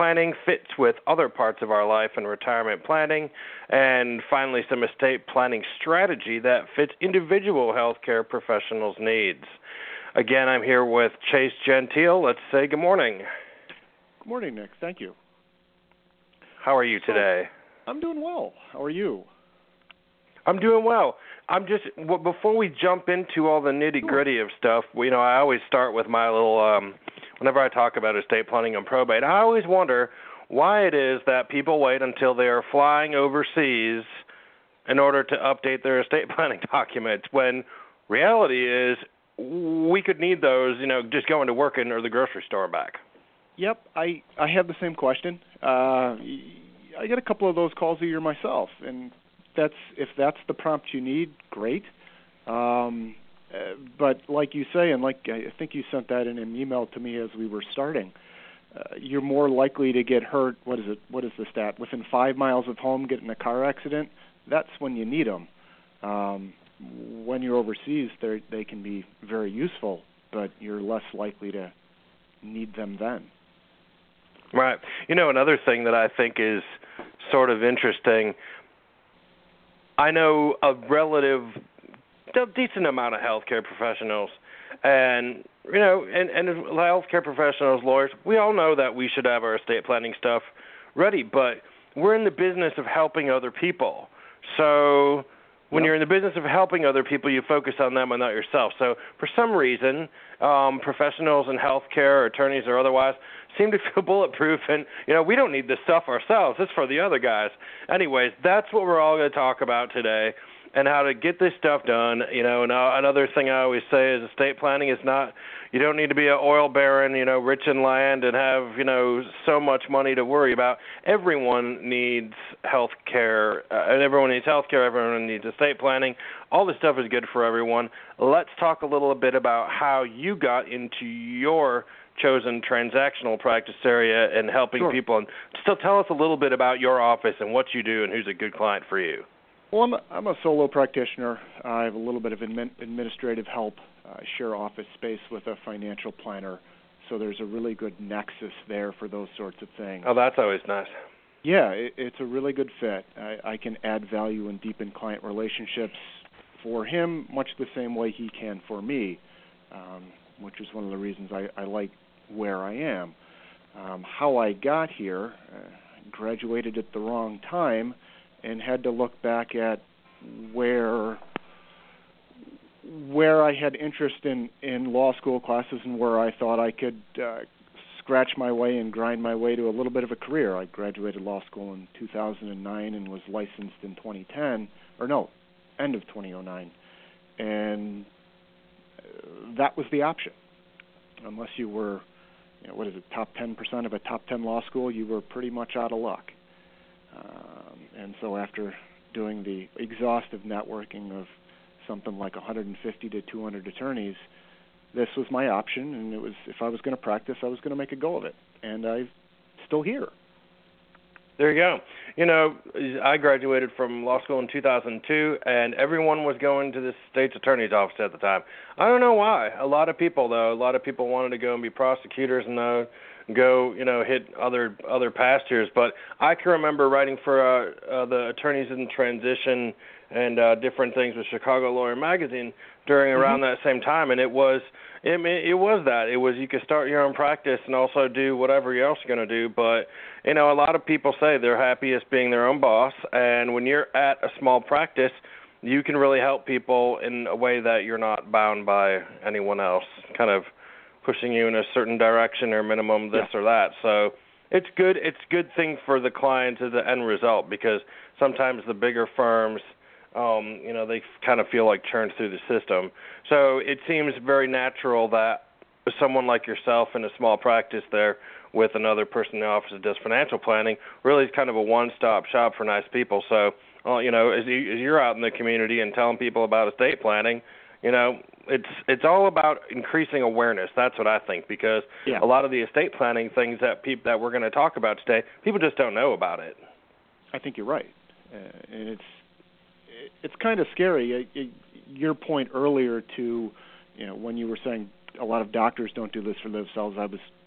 planning fits with other parts of our life and retirement planning, and finally some estate planning strategy that fits individual healthcare professionals' needs. Again, I'm here with Chase Gentile. Let's say good morning. Good morning, Nick. Thank you. How are you today? I'm doing well. How are you? I'm doing well. Before we jump into all the nitty-gritty of stuff, I always start with my little, whenever I talk about estate planning and probate, I always wonder why it is that people wait until they are flying overseas in order to update their estate planning documents, when reality is we could need those, just going to work or the grocery store and back. Yep, I have the same question. I get a couple of those calls a year myself, and if that's the prompt you need, great. But like you say, and like I think you sent that in an email to me as we were starting, you're more likely to get hurt. What is the stat? Within 5 miles of home, get in a car accident. That's when you need them. When you're overseas, they can be very useful, but you're less likely to need them then. Right. Another thing that I think is sort of interesting, I know a decent amount of healthcare professionals, and healthcare professionals, lawyers, we all know that we should have our estate planning stuff ready, but we're in the business of helping other people. So when you're in the business of helping other people, you focus on them and not yourself. So for some reason, professionals in healthcare, attorneys or otherwise, seem to feel bulletproof, and we don't need this stuff ourselves. It's for the other guys. Anyways, that's what we're all going to talk about today, and how to get this stuff done. And another thing I always say is estate planning is not, you don't need to be an oil baron, rich in land and have, so much money to worry about. Everyone needs health care, and everyone needs health care, everyone needs estate planning. All this stuff is good for everyone. Let's talk a little bit about how you got into your chosen transactional practice area and helping people. And still tell us a little bit about your office and what you do and who's a good client for you. Well, I'm a solo practitioner. I have a little bit of administrative help. I share office space with a financial planner, so there's a really good nexus there for those sorts of things. Oh, that's always nice. Yeah, it's a really good fit. I can add value and deepen client relationships for him much the same way he can for me, which is one of the reasons I like where I am. How I got here, graduated at the wrong time, and had to look back at where I had interest in law school classes and where I thought I could scratch my way and grind my way to a little bit of a career. I graduated law school in 2009 and was licensed in end of 2009. And that was the option. Unless you were, top 10% of a top 10 law school, you were pretty much out of luck. And so after doing the exhaustive networking of something like 150 to 200 attorneys, this was my option, and it was, if I was going to practice, I was going to make a go of it. And I'm still here. There you go. I graduated from law school in 2002, and everyone was going to the state's attorney's office at the time. I don't know why. A lot of people wanted to go and be prosecutors and go, hit other pastures. But I can remember writing for the Attorneys in Transition and different things with Chicago Lawyer Magazine during around that same time, and it was you could start your own practice and also do whatever else you're going to do. But a lot of people say they're happiest being their own boss, and when you're at a small practice, you can really help people in a way that you're not bound by anyone else, kind of pushing you in a certain direction or minimum this or that. So it's good. It's a good thing for the client as the end result, because sometimes the bigger firms, they kind of feel like churned through the system. So it seems very natural that someone like yourself in a small practice there with another person in the office that does financial planning really is kind of a one-stop shop for nice people. So, as you're out in the community and telling people about estate planning, it's all about increasing awareness. That's what I think, because a lot of the estate planning things that we're going to talk about today, people just don't know about it. I think you're right, and it's kind of scary. Your point earlier to, when you were saying a lot of doctors don't do this for themselves, I was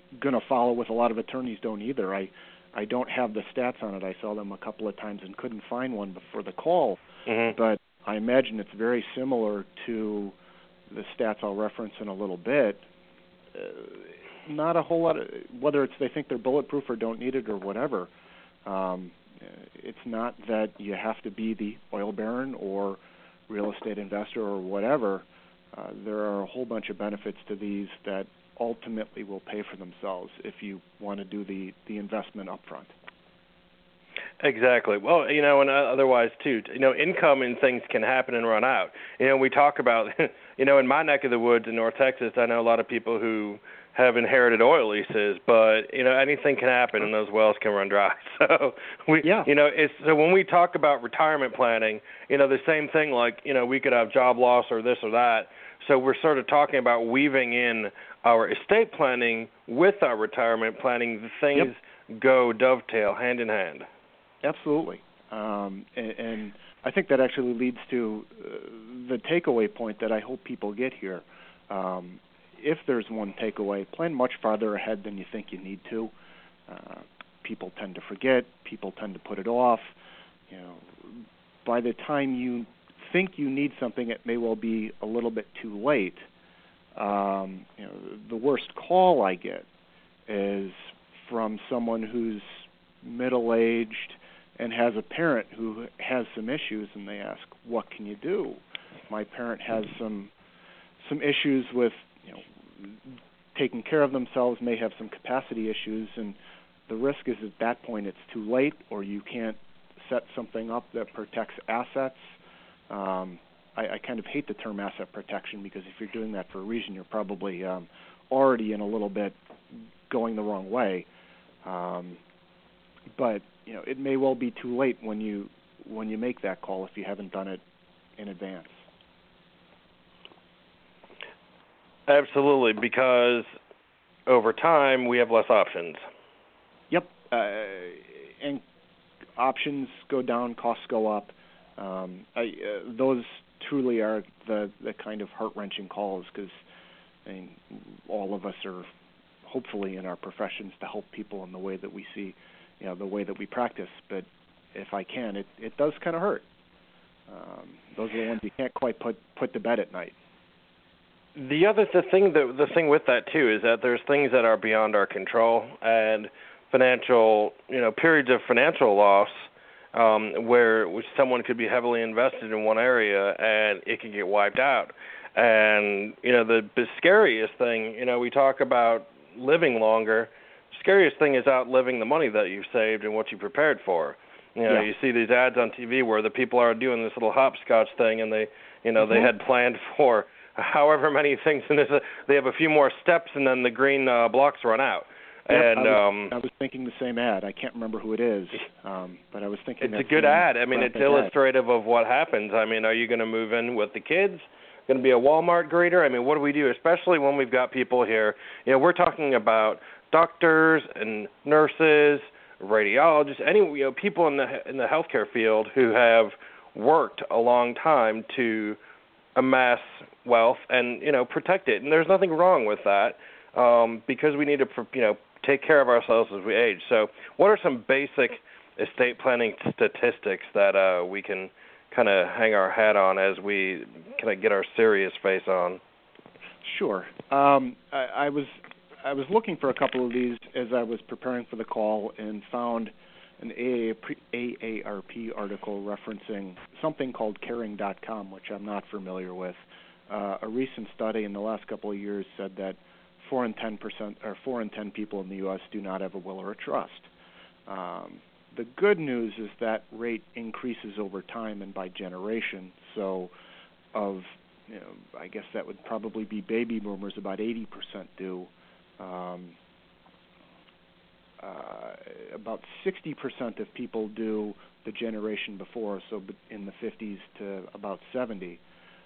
going to follow with a lot of attorneys don't either. I don't have the stats on it. I saw them a couple of times and couldn't find one before the call, but I imagine it's very similar to the stats I'll reference in a little bit. Not a whole lot of, whether it's they think they're bulletproof or don't need it or whatever. It's not that you have to be the oil baron or real estate investor or whatever. There are a whole bunch of benefits to these that ultimately will pay for themselves if you want to do the investment up front. Exactly. Well, and otherwise too, income and things can happen and run out. We talk about, in my neck of the woods in North Texas, I know a lot of people who have inherited oil leases, but anything can happen and those wells can run dry. So so when we talk about retirement planning, the same thing, like we could have job loss or this or that. So we're sort of talking about weaving in our estate planning with our retirement planning. The things go dovetail hand in hand. Absolutely. And I think that actually leads to the takeaway point that I hope people get here. If there's one takeaway, plan much farther ahead than you think you need to. People tend to forget. People tend to put it off. By the time you think you need something, it may well be a little bit too late. The worst call I get is from someone who's middle-aged and has a parent who has some issues, and they ask, "What can you do?" My parent has some issues with taking care of themselves, may have some capacity issues, and the risk is at that point it's too late, or you can't set something up that protects assets. I kind of hate the term asset protection, because if you're doing that for a reason, you're probably already in a little bit going the wrong way. But it may well be too late when you make that call if you haven't done it in advance. Absolutely, because over time we have less options. Yep, and options go down, costs go up. Those truly are the kind of heart-wrenching calls, because all of us are hopefully in our professions to help people in the way that we see, the way that we practice. But if I can, it does kind of hurt. Those are the ones you can't quite put to bed at night. The thing with that too is that there's things that are beyond our control, and financial, periods of financial loss, where someone could be heavily invested in one area and it can get wiped out. And the scariest thing, we talk about living longer. The scariest thing is outliving the money that you've saved and what you prepared for. You see these ads on TV where the people are doing this little hopscotch thing, and they they had planned for however many things, and they have a few more steps, and then the green blocks run out. Yep, And I was thinking the same ad. I can't remember who it is, but I was thinking it's a good ad. It's illustrative of what happens. Are you going to move in with the kids? Going to be a Walmart greeter? What do we do? Especially when we've got people here. We're talking about doctors and nurses, radiologists, people in the healthcare field who have worked a long time to amass wealth and protect it. And there's nothing wrong with that, because we need to take care of ourselves as we age. So what are some basic estate planning statistics that we can kind of hang our hat on as we kind of get our serious face on? Sure. I was looking for a couple of these as I was preparing for the call, and found an AARP article referencing something called Caring.com, which I'm not familiar with. A recent study in the last couple of years said that 4 in 10 people in the U.S. do not have a will or a trust. The good news is that rate increases over time and by generation. So, I guess that would probably be baby boomers. About 80% do. About 60% of people do the generation before, so in the 50s to about 70.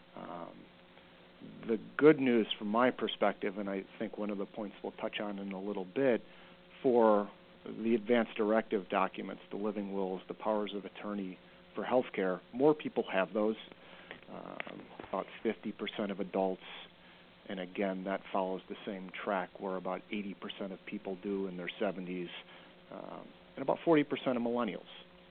The good news from my perspective, and I think one of the points we'll touch on in a little bit, for the advance directive documents, the living wills, the powers of attorney for healthcare, more people have those. About 50% of adults And again, that follows the same track where about 80% of people do in their 70s, and about 40% of millennials.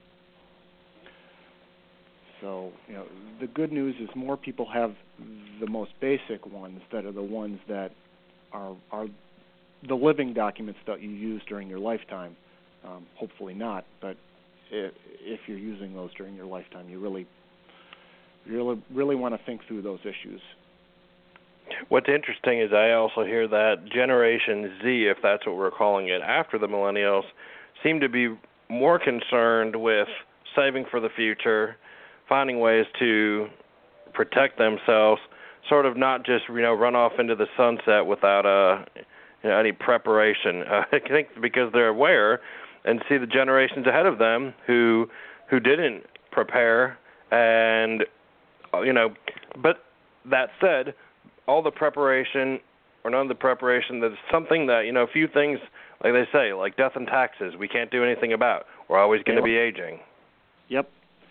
So, the good news is more people have the most basic ones that are the ones that are the living documents that you use during your lifetime. Hopefully not, but if you're using those during your lifetime, you really want to think through those issues. What's interesting is I also hear that Generation Z, if that's what we're calling it, after the millennials, seem to be more concerned with saving for the future, finding ways to protect themselves, sort of not just run off into the sunset without any preparation. I think because they're aware and see the generations ahead of them who didn't prepare, and but that said, all the preparation or none of the preparation, that's something that a few things, like they say, like death and taxes, we can't do anything about. We're always going to be aging. Yep.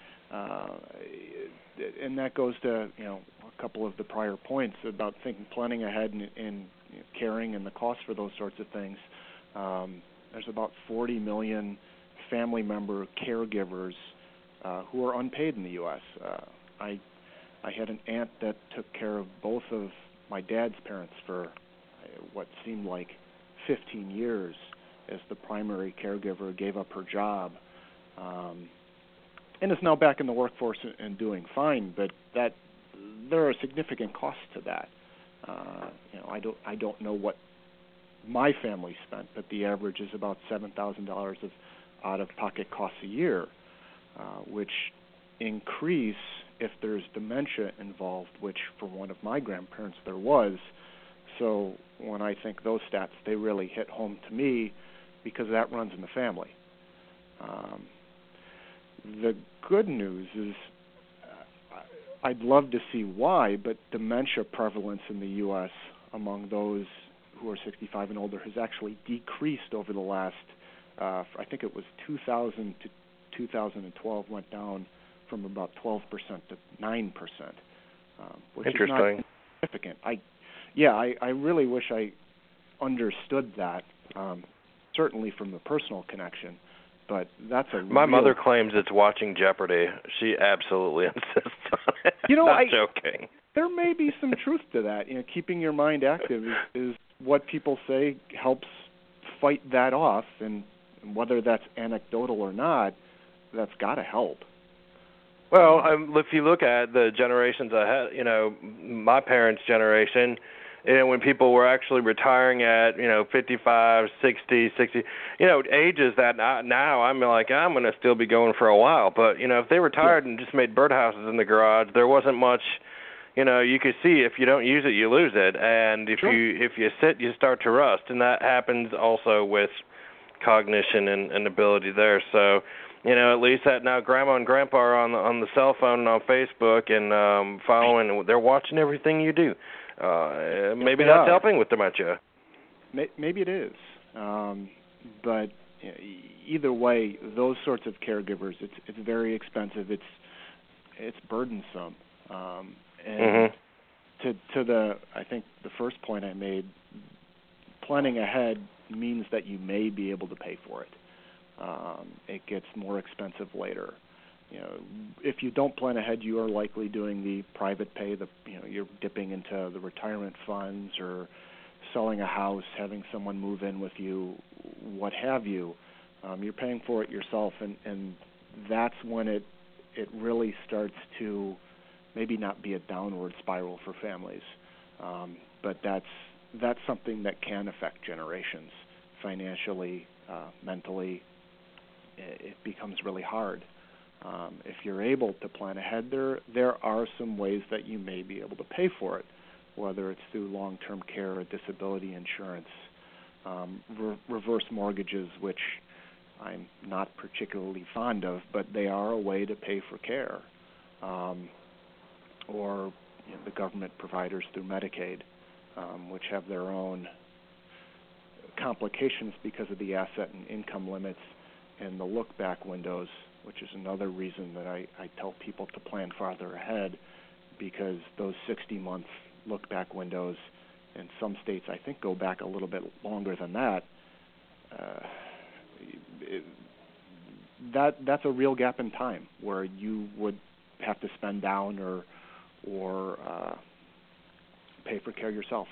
And that goes to a couple of the prior points about planning ahead and caring and the cost for those sorts of things. There's about 40 million family member caregivers who are unpaid in the U.S. I had an aunt that took care of both of my dad's parents for what seemed like 15 years as the primary caregiver, gave up her job, and is now back in the workforce and doing fine. But that there are significant costs to that. I don't know what my family spent, but the average is about $7,000 of out-of-pocket costs a year, which increase if there's dementia involved, which for one of my grandparents there was. So when I think those stats, they really hit home to me because that runs in the family. The good news is I'd love to see why, but dementia prevalence in the U.S. among those who are 65 and older has actually decreased over the last, I think it was 2000 to 2012, went down from about 12% to 9%, which is not significant. I really wish I understood that, certainly from the personal connection, but that's My mother claims it's watching Jeopardy. She absolutely insists on it. Not joking. There may be some truth to that. Keeping your mind active is what people say helps fight that off, and whether that's anecdotal or not, that's got to help. Well, if you look at the generations ahead, my parents' generation, when people were actually retiring at, 55, 60, ages that now I'm like, I'm going to still be going for a while. But, if they retired and just made birdhouses in the garage, there wasn't much, you could see if you don't use it, you lose it. And if you sit, you start to rust. And that happens also with cognition and ability there. So, at least that now Grandma and Grandpa are on the cell phone and on Facebook and following. They're watching everything you do. Maybe that's helping with dementia. Maybe it is, but either way, those sorts of caregivers, it's very expensive. It's burdensome, and to I think the first point I made, planning ahead means that you may be able to pay for it. It gets more expensive later. If you don't plan ahead, you are likely doing the private pay. You're dipping into the retirement funds or selling a house, having someone move in with you, what have you. You're paying for it yourself, and that's when it really starts to maybe not be a downward spiral for families, but that's something that can affect generations financially, mentally. It becomes really hard. If you're able to plan ahead, there are some ways that you may be able to pay for it, whether it's through long-term care or disability insurance, reverse mortgages, which I'm not particularly fond of, but they are a way to pay for care, or the government providers through Medicaid, which have their own complications because of the asset and income limits and the look-back windows, which is another reason that I tell people to plan farther ahead, because those 60-month look-back windows and some states I think go back a little bit longer than that. That's a real gap in time where you would have to spend down or pay for care yourself.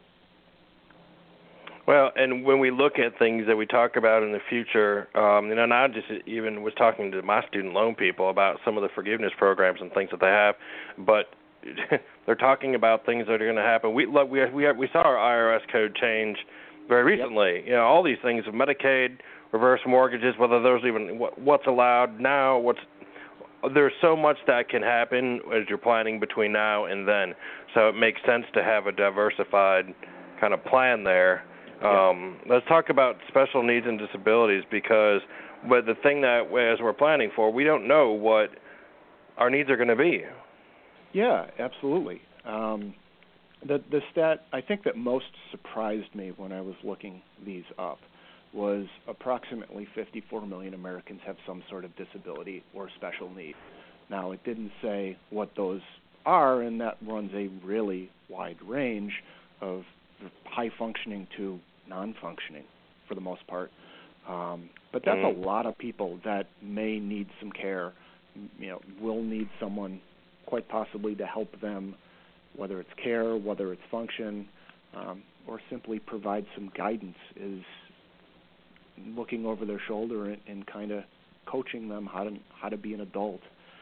Well, and when we look at things that we talk about in the future, and I just even was talking to my student loan people about some of the forgiveness programs and things that they have, but they're talking about things that are going to happen. We saw our IRS code change very recently. Yep. All these things of Medicaid, reverse mortgages, whether those even what's allowed now, there's so much that can happen as you're planning between now and then. So it makes sense to have a diversified kind of plan there. Let's talk about special needs and disabilities, because the thing that as we're planning for, we don't know what our needs are going to be. Yeah, absolutely. The stat I think that most surprised me when I was looking these up was approximately 54 million Americans have some sort of disability or special need. Now, it didn't say what those are, and that runs a really wide range of high functioning to non-functioning for the most part. But that's a lot of people that may need some care, will need someone quite possibly to help them, whether it's care, whether it's function, or simply provide some guidance, is looking over their shoulder and kind of coaching them how to be an adult.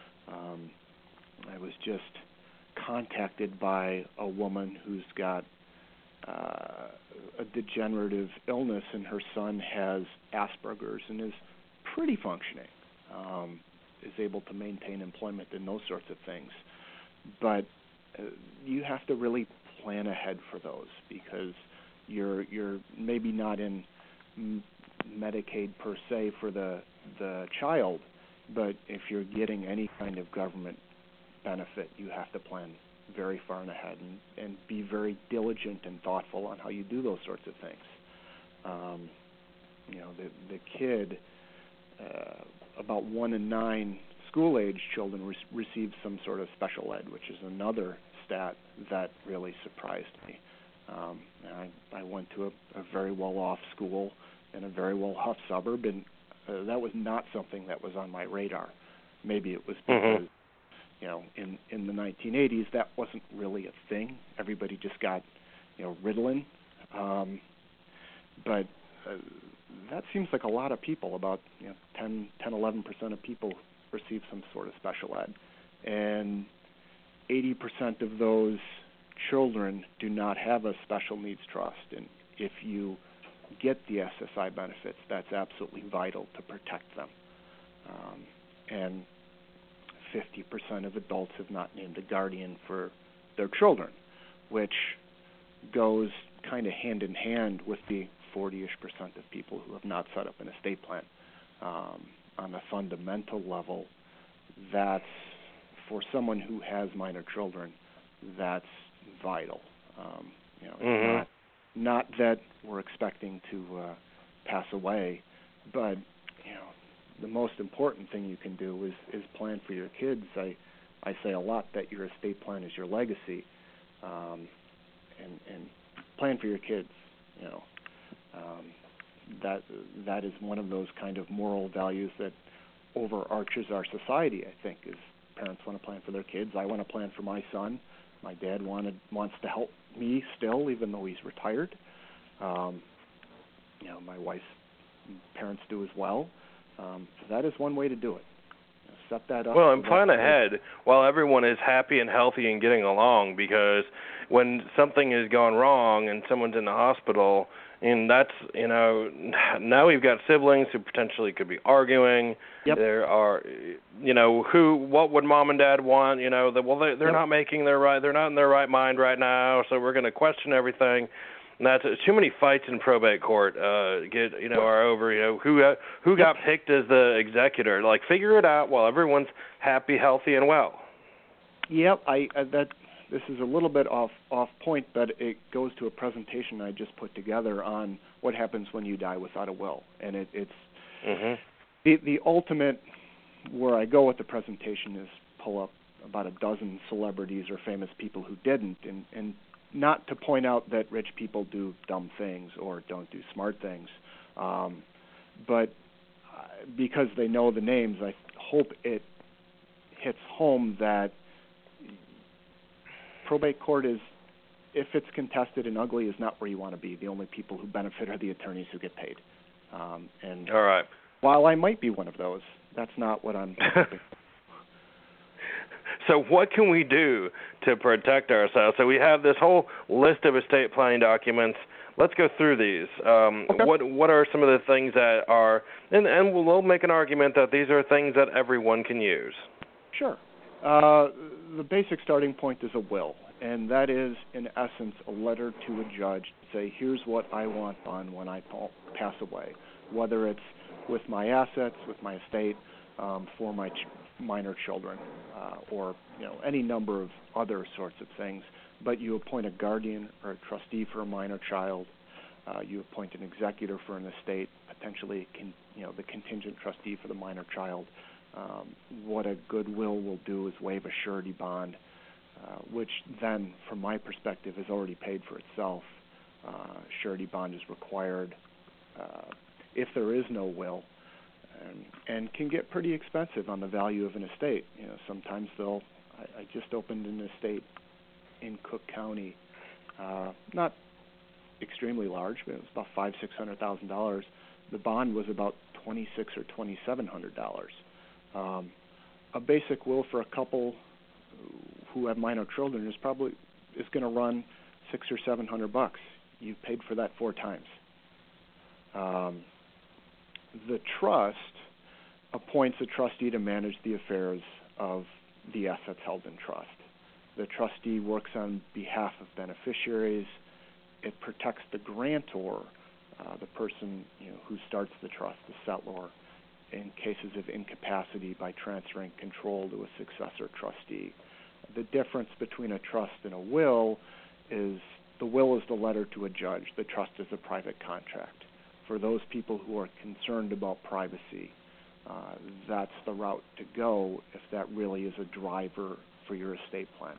I was just contacted by a woman who's got a degenerative illness, and her son has Asperger's and is pretty functioning, is able to maintain employment and those sorts of things. But you have to really plan ahead for those, because you're maybe not in Medicaid per se for the child, but if you're getting any kind of government benefit, you have to plan very far and ahead and be very diligent and thoughtful on how you do those sorts of things. The kid, about 1 in 9 school-age children receive some sort of special ed, which is another stat that really surprised me. I went to a very well-off school in a very well-off suburb, and that was not something that was on my radar. Maybe it was because, in the 1980s, that wasn't really a thing. Everybody just got, Ritalin. But that seems like a lot of people. About 10-11% of people receive some sort of special ed. And 80% of those children do not have a special needs trust. And if you get the SSI benefits, that's absolutely vital to protect them. And 50% of adults have not named a guardian for their children, which goes kind of hand in hand with the 40-ish% of people who have not set up an estate plan. On a fundamental level, that's, for someone who has minor children, that's vital. It's not that we're expecting to pass away, but the most important thing you can do is plan for your kids. I say a lot that your estate plan is your legacy, and plan for your kids. That is one of those kind of moral values that overarches our society. I think is parents want to plan for their kids. I want to plan for my son. My dad wants to help me still, even though he's retired. My wife's parents do as well. So that is one way to do it. Set that up. Well, and plan ahead while everyone is happy and healthy and getting along, because when something has gone wrong and someone's in the hospital, and that's, now we've got siblings who potentially could be arguing. Yep. There are, what would mom and dad want? They're not making they're not in their right mind right now, so we're going to question everything. And that's too many fights in probate court. Are over. Who got picked as the executor? Like, figure it out while everyone's happy, healthy, and well. Yep. This is a little bit off point, but it goes to a presentation I just put together on what happens when you die without a will, and it's the ultimate. Where I go with the presentation is pull up about a dozen celebrities or famous people who didn't, and not to point out that rich people do dumb things or don't do smart things, but because they know the names, I hope it hits home that probate court is, if it's contested and ugly, is not where you want to be. The only people who benefit are the attorneys who get paid. And all right. While I might be one of those, that's not what I'm hoping. So what can we do to protect ourselves? So we have this whole list of estate planning documents. Let's go through these. Okay. What are some of the things that are, and we'll make an argument that these are things that everyone can use. Sure. The basic starting point is a will, and that is, in essence, a letter to a judge to say, here's what I want done when I pass away, whether it's with my assets, with my estate, for my minor children, or any number of other sorts of things. But you appoint a guardian or a trustee for a minor child. You appoint an executor for an estate, potentially the contingent trustee for the minor child. What a good will do is waive a surety bond, which then, from my perspective, has already paid for itself. Surety bond is required if there is no will, and can get pretty expensive on the value of an estate. Sometimes I just opened an estate in Cook County, not extremely large, but it was about $500,000-$600,000. The bond was about $2,600 or $2,700. A basic will for a couple who have minor children is going to run $600 or $700. You've paid for that 4 times. The trust appoints a trustee to manage the affairs of the assets held in trust. The trustee works on behalf of beneficiaries. It protects the grantor, the person who starts the trust, the settlor, in cases of incapacity by transferring control to a successor trustee. The difference between a trust and a will is the will is the letter to a judge. The trust is a private contract. For those people who are concerned about privacy, that's the route to go if that really is a driver for your estate planning.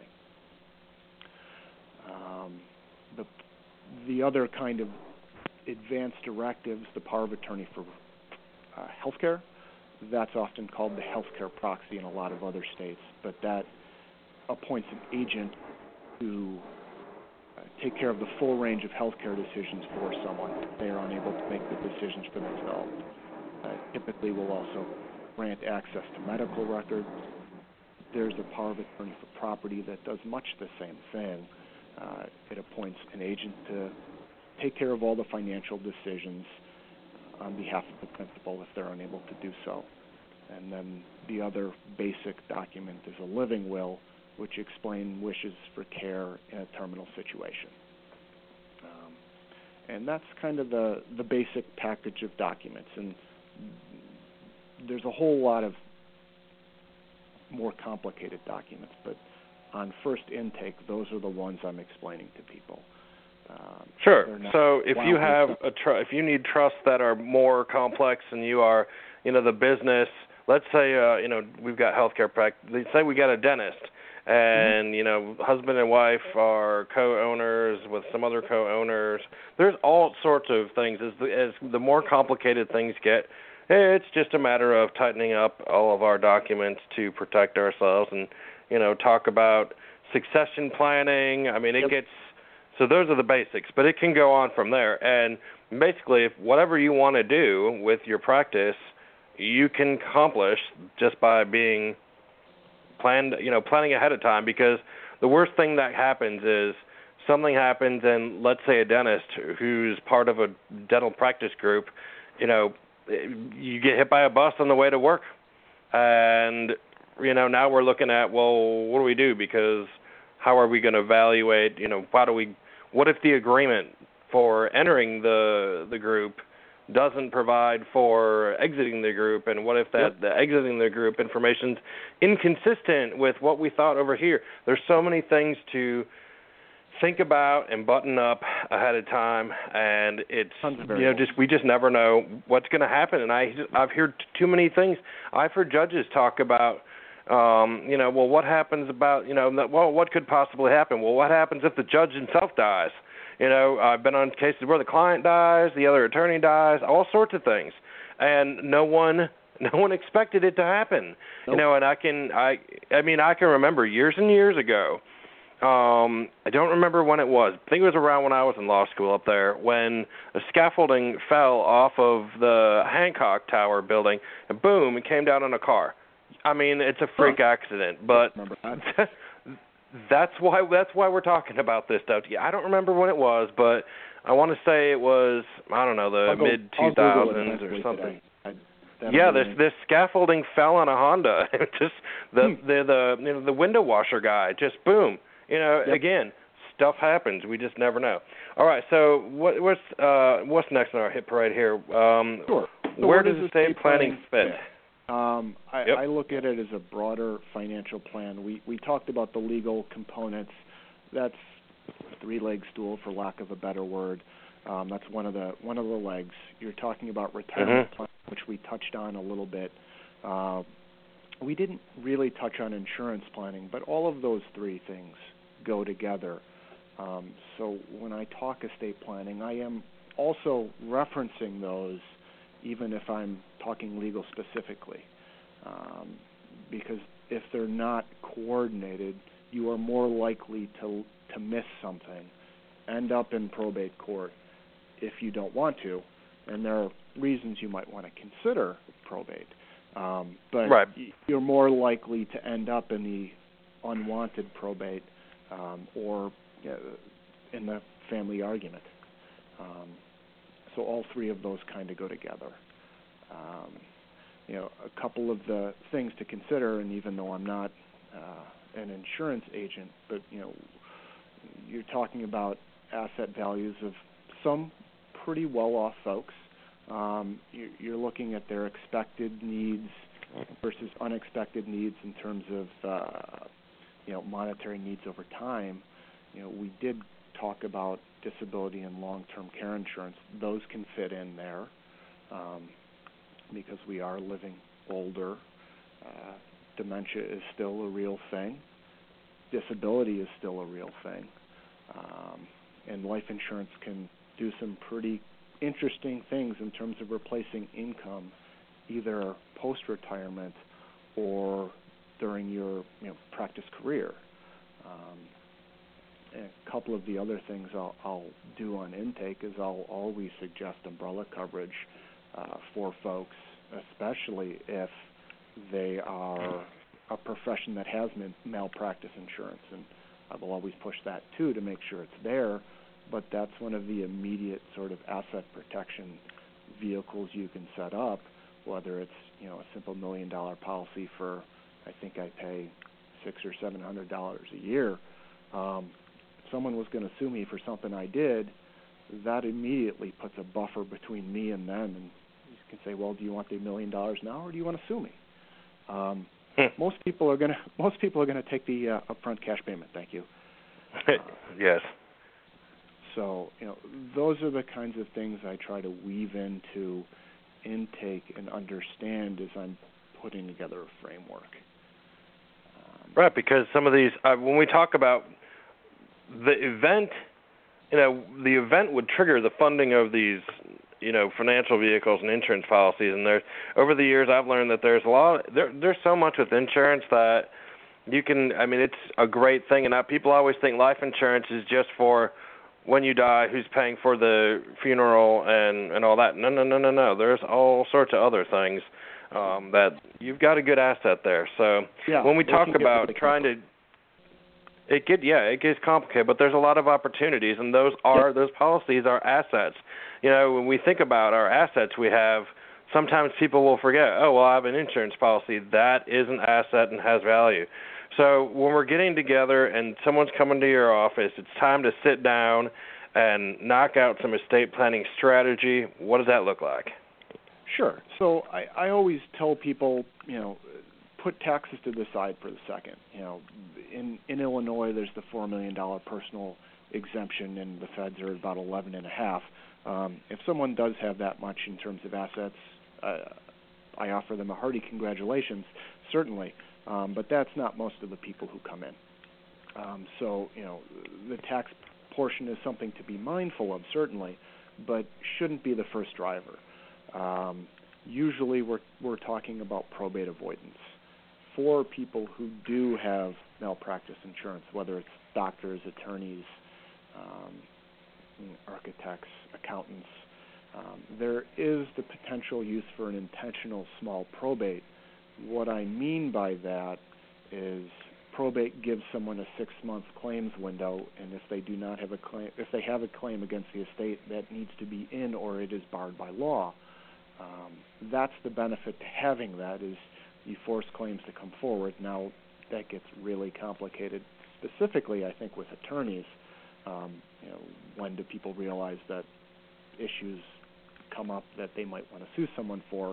The other kind of advanced directives, the power of attorney for healthcare, that's often called the healthcare proxy in a lot of other states, but that appoints an agent to take care of the full range of healthcare decisions for someone if they are unable to make the decisions for themselves. Typically will also grant access to medical records. There's a power of attorney for property that does much the same thing. It appoints an agent to take care of all the financial decisions on behalf of the principal if they're unable to do so. And then the other basic document is a living will, which explains wishes for care in a terminal situation. And that's kind of the basic package of documents. And there's a whole lot of more complicated documents, but on first intake, those are the ones I'm explaining to people. Sure. So if you have if you need trusts that are more complex and you are, the business, let's say, we've got healthcare practice. Let's say we got a dentist, and husband and wife are co-owners with some other co-owners. There's all sorts of things. As the more complicated things get, it's just a matter of tightening up all of our documents to protect ourselves and talk about succession planning. I mean, it gets. So those are the basics, but it can go on from there. And basically, if whatever you want to do with your practice, you can accomplish just by being planning ahead of time. Because the worst thing that happens is something happens, and let's say a dentist who's part of a dental practice group, you get hit by a bus on the way to work, and now we're looking at, well, what do we do? Because how are we going to evaluate? What if the agreement for entering the group doesn't provide for exiting the group, and what if the exiting the group information's inconsistent with what we thought over here? There's so many things to think about and button up ahead of time, and it's we just never know what's going to happen. And I've heard too many things. I've heard judges talk about Well, what happens about, well, what could possibly happen? Well, what happens if the judge himself dies? I've been on cases where the client dies, the other attorney dies, all sorts of things, and no one expected it to happen. Nope. And I can remember years and years ago. I don't remember when it was. I think it was around when I was in law school up there, when the scaffolding fell off of the Hancock Tower building, and boom, it came down on a car. I mean, it's a freak accident, but that's why we're talking about this stuff. Yeah, I don't remember when it was, but I want to say it was, I don't know, the mid 2000s or something. Yeah, this scaffolding fell on a Honda. Just the window washer guy, just boom. Yep. Again, stuff happens. We just never know. All right, so what's next on our hit parade here? Sure. So where does estate planning fit? I look at it as a broader financial plan. We talked about the legal components. That's a three-leg stool, for lack of a better word. That's one of the legs. You're talking about retirement planning, which we touched on a little bit. We didn't really touch on insurance planning, but all of those three things go together. So when I talk estate planning, I am also referencing those, even if I'm talking legal specifically, because if they're not coordinated, you are more likely to miss something, end up in probate court if you don't want to, and there are reasons you might want to consider probate, but right. You're more likely to end up in the unwanted probate or in the family argument. So all three of those kind of go together. A couple of the things to consider, and even though I'm not an insurance agent, but you're talking about asset values of some pretty well-off folks. You're looking at their expected needs versus unexpected needs in terms of monetary needs over time. We did talk about disability and long-term care insurance. Those can fit in there because we are living older. Dementia is still a real thing. Disability is still a real thing. And life insurance can do some pretty interesting things in terms of replacing income, either post-retirement or during your practice career. And a couple of the other things I'll do on intake is I'll always suggest umbrella coverage for folks, especially if they are a profession that has malpractice insurance. And I will always push that, too, to make sure it's there. But that's one of the immediate sort of asset protection vehicles you can set up, whether it's a simple $1 million policy for, I think I pay $600 or $700 a year. If someone was going to sue me for something I did, that immediately puts a buffer between me and them, and you can say, well, do you want the $1 million now, or do you want to sue me? Most people are going to take the upfront cash payment. Thank you. Yes. So those are the kinds of things I try to weave into intake and understand as I'm putting together a framework. Right, because some of these, when we talk about the event, the event would trigger the funding of these, financial vehicles and insurance policies. And over the years, I've learned that there's so much with insurance that you can. I mean, it's a great thing, and people always think life insurance is just for when you die, who's paying for the funeral and all that. No. There's all sorts of other things that you've got a good asset there. So when we talk about trying to, it gets complicated, but there's a lot of opportunities, and those policies are assets. When we think about our assets we have, sometimes people will forget, oh, well, I have an insurance policy. That is an asset and has value. So when we're getting together and someone's coming to your office, it's time to sit down and knock out some estate planning strategy. What does that look like? Sure. So I always tell people, put taxes to the side for the second. In Illinois, there's the $4 million personal exemption, and the feds are about 11.5. If someone does have that much in terms of assets, I offer them a hearty congratulations, certainly. but that's not most of the people who come in. So, the tax portion is something to be mindful of, certainly, but shouldn't be the first driver. Usually we're talking about probate avoidance. For people who do have malpractice insurance, whether it's doctors, attorneys, architects, accountants, there is the potential use for an intentional small probate. What I mean by that is probate gives someone a 6-month claims window, and if they do not have a claim, if they have a claim against the estate, that needs to be in or it is barred by law. That's the benefit to having that, is you force claims to come forward. Now, that gets really complicated, specifically, I think, with attorneys. When do people realize that issues come up that they might want to sue someone for?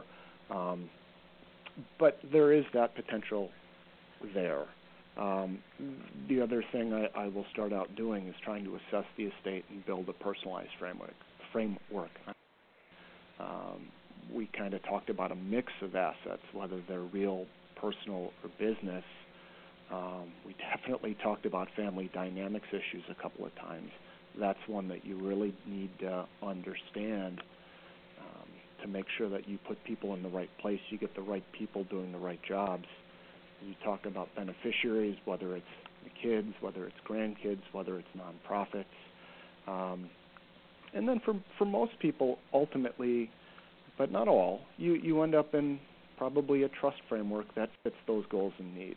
But there is that potential there. The other thing I will start out doing is trying to assess the estate and build a personalized framework. We kind of talked about a mix of assets, whether they're real, personal, or business. We definitely talked about family dynamics issues a couple of times. That's one that you really need to understand to make sure that you put people in the right place, you get the right people doing the right jobs. You talk about beneficiaries, whether it's the kids, whether it's grandkids, whether it's nonprofits. And then for most people, ultimately, but not all, you end up in probably a trust framework that fits those goals and needs.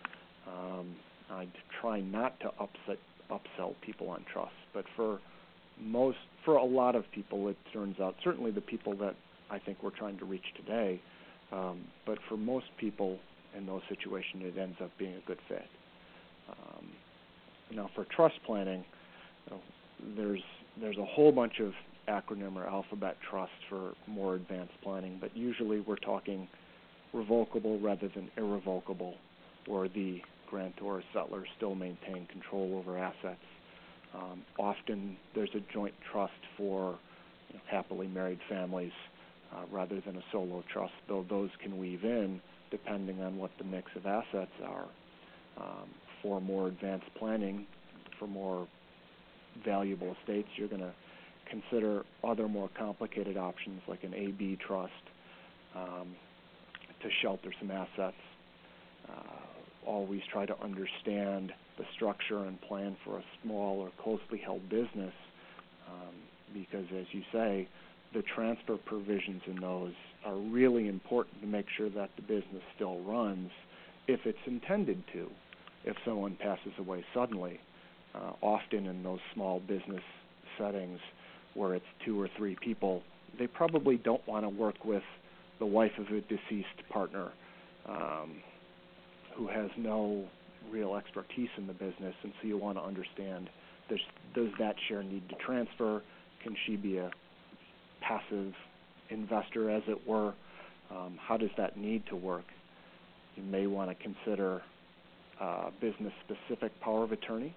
I try not to upsell people on trust, but for a lot of people, it turns out, certainly the people that I think we're trying to reach today, but for most people in those situations, it ends up being a good fit. Now, for trust planning, there's a whole bunch of acronym or alphabet trust for more advanced planning, but usually we're talking revocable rather than irrevocable, where the grantor or settler still maintain control over assets. Often there's a joint trust for happily married families rather than a solo trust, though those can weave in depending on what the mix of assets are. For more advanced planning, for more valuable estates, you're going to consider other more complicated options like an AB trust to shelter some assets. Always try to understand the structure and plan for a small or closely held business because, as you say, the transfer provisions in those are really important to make sure that the business still runs if it's intended to. If someone passes away suddenly, often in those small business settings where it's 2 or 3 people, they probably don't want to work with the wife of a deceased partner who has no real expertise in the business, and so you want to understand, does that share need to transfer? Can she be a passive investor, as it were? How does that need to work? You may want to consider business-specific power of attorney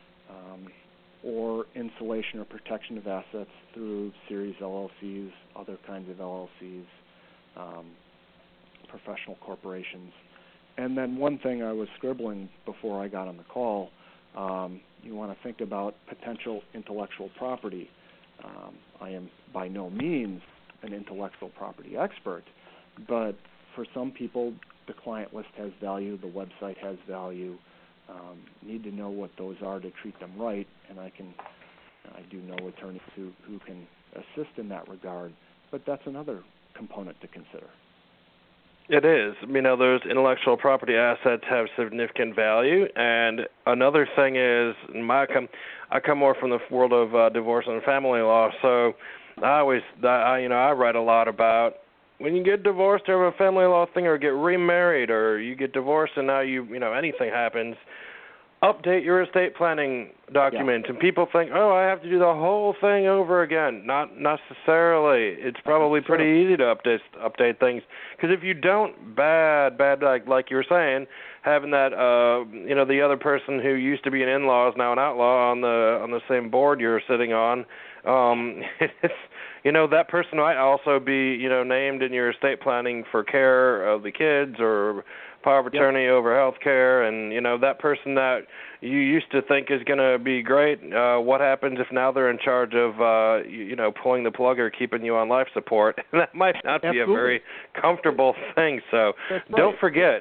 or insulation or protection of assets through series LLCs, other kinds of LLCs, professional corporations. And then one thing I was scribbling before I got on the call, you want to think about potential intellectual property. I am by no means an intellectual property expert, but for some people, the client list has value, the website has value. Need to know what those are to treat them right, and I do know attorneys who can assist in that regard, but that's another component to consider. It is. Those intellectual property assets have significant value, and another thing is, I come more from the world of divorce and family law, so I write a lot about when you get divorced over a family law thing, or get remarried, or you get divorced, and now anything happens. Update your estate planning document, and people think, I have to do the whole thing over again. Not necessarily. It's probably pretty easy to update things, because if you don't, bad, like you were saying, having that, the other person who used to be an in-law is now an outlaw on the same board you're sitting on. It's, that person might also be, named in your estate planning for care of the kids or power of attorney over health care, and, that person that you used to think is going to be great, what happens if now they're in charge of, pulling the plug or keeping you on life support? That might not be a very comfortable thing, so don't forget.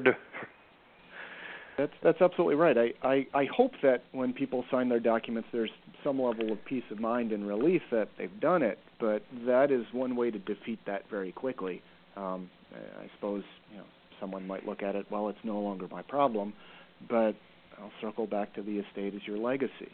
That's absolutely right. I hope that when people sign their documents, there's some level of peace of mind and relief that they've done it, but that is one way to defeat that very quickly. I suppose, someone might look at it, well, it's no longer my problem, but I'll circle back to the estate as your legacy.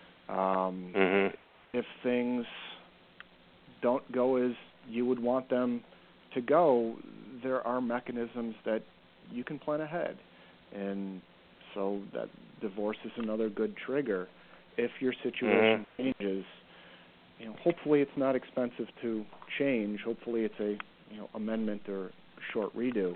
If things don't go as you would want them to go, there are mechanisms that you can plan ahead. And so that divorce is another good trigger. If your situation changes, hopefully it's not expensive to change. Hopefully it's a amendment or short redo.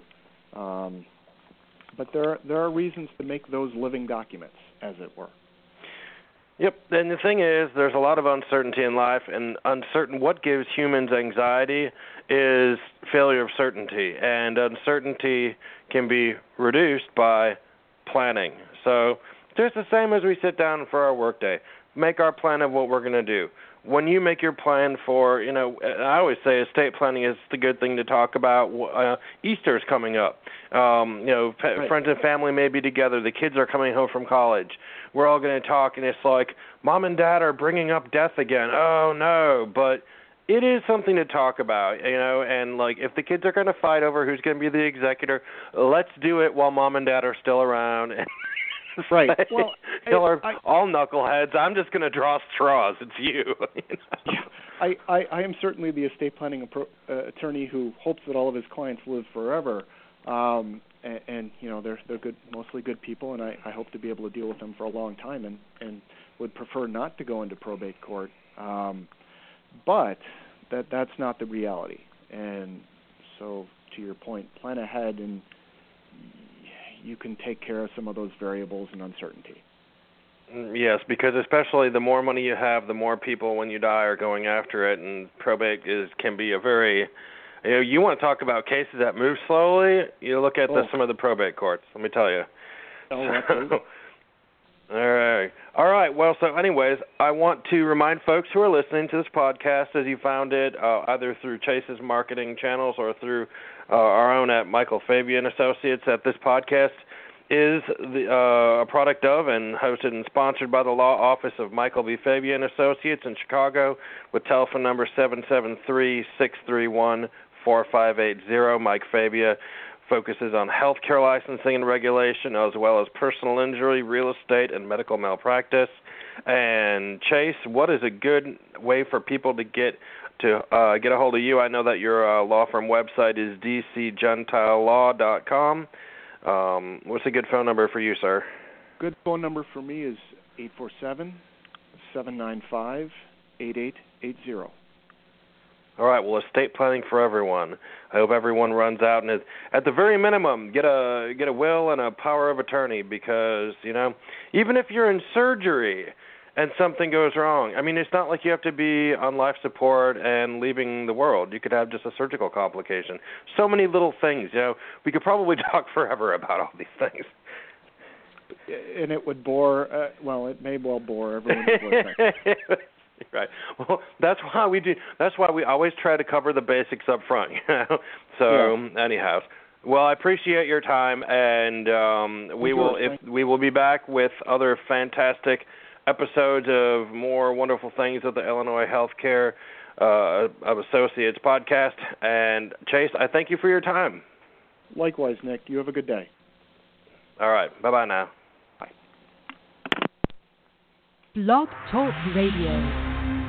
But there are reasons to make those living documents, as it were. Yep, and the thing is, there's a lot of uncertainty in life, and what gives humans anxiety is failure of certainty, and uncertainty can be reduced by planning. So just the same as we sit down for our workday, make our plan of what we're going to do. When you make your plan for, I always say estate planning is the good thing to talk about. Easter's coming up. Friends and family may be together. The kids are coming home from college. We're all going to talk, and it's like, Mom and Dad are bringing up death again. Oh, no. But it is something to talk about, and, if the kids are going to fight over who's going to be the executor, let's do it while Mom and Dad are still around. Right. Well, all knuckleheads. I'm just going to draw straws. It's you. Yeah, I am certainly the estate planning attorney who hopes that all of his clients live forever, and they're good, mostly good people, and I hope to be able to deal with them for a long time, and would prefer not to go into probate court. But that's not the reality, and so to your point, plan ahead and you can take care of some of those variables and uncertainty. Yes, because especially the more money you have, the more people when you die are going after it, and probate can be a very, you want to talk about cases that move slowly, you look at some of the probate courts, let me tell you. Oh, absolutely. All right. Well, so anyways, I want to remind folks who are listening to this podcast, as you found it, either through Chase's marketing channels or through our own at Michael Fabia and Associates, that this podcast is a product of and hosted and sponsored by the law office of Michael B. Fabia and Associates in Chicago, with telephone number 773-631-4580. Mike Fabia focuses on healthcare licensing and regulation, as well as personal injury, real estate, and medical malpractice. And Chase, what is a good way for people to get a hold of you? I know that your law firm website is dcgentilelaw.com. What's a good phone number for you, sir? Good phone number for me is 847-795-8880. All right, well, estate planning for everyone. I hope everyone runs out and, at the very minimum, get a will and a power of attorney, because, even if you're in surgery and something goes wrong, I mean, it's not like you have to be on life support and leaving the world. You could have just a surgical complication. So many little things, we could probably talk forever about all these things. And it would bore, it may well bore everyone. Right. Well, that's why we do. That's why we always try to cover the basics up front. So, anyhow, well, I appreciate your time, and we will be back with other fantastic episodes of more wonderful things of the Illinois Healthcare of Associates podcast. And Chase, I thank you for your time. Likewise, Nick. You have a good day. All right. Bye-bye now. Bye. Blog Talk Radio.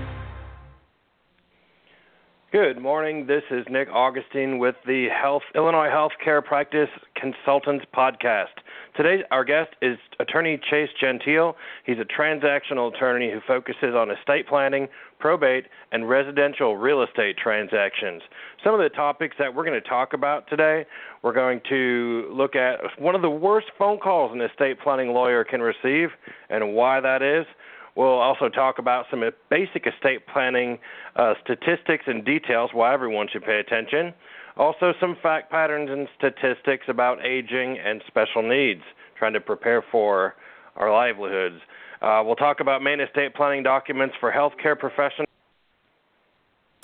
Good morning. This is Nick Augustine with the Illinois Healthcare Practice Consultants Podcast. Today, our guest is Attorney Chase Gentile. He's a transactional attorney who focuses on estate planning, probate, and residential real estate transactions. Some of the topics that we're going to talk about today, we're going to look at one of the worst phone calls an estate planning lawyer can receive and why that is. We'll also talk about some basic estate planning statistics and details, why everyone should pay attention. Also, some fact patterns and statistics about aging and special needs, trying to prepare for our livelihoods. We'll talk about main estate planning documents for healthcare professionals.